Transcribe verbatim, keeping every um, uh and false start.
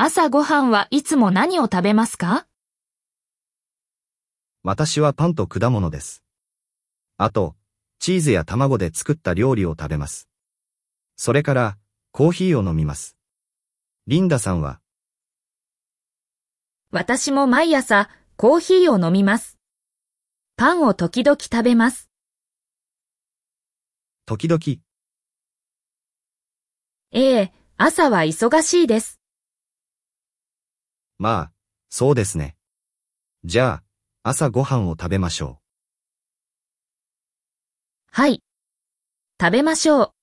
朝ごはんはいつも何を食べますか？ 私はパンと果物です。あと、チーズや卵で作った料理を食べます。それから、コーヒーを飲みます。リンダさんは？ 私も毎朝コーヒーを飲みます。パンを時々食べます。 時々。 ええ、朝は忙しいです。 まあ、そうですね。じゃあ、朝ごはんを食べましょう。 はい。食べましょう。